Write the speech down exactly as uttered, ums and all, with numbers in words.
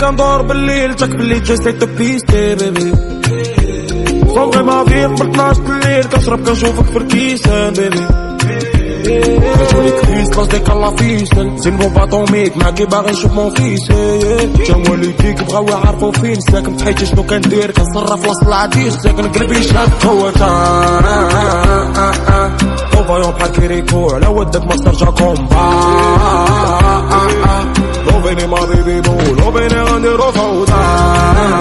كندور بالليل تاك باللي جاي تو بيستي بيبي صومغي ما في قبل اثناش بالليل كنشرب كنشوفك في الكيسان بيبي كتولي كريس قصدك الله فيسن زين بو باطوميك معاكي باغي نشوف مون فيس جا والديك بغاو يعرفو فين ساكن فحيتي شنو كندير كنصرف وسط العديس ساكن قلبي شاد هو تا فايون بحال كيريكو على ودك ما ترجع كومبا لو بيني ما بيبي بو لو بيني غنديرو فوضى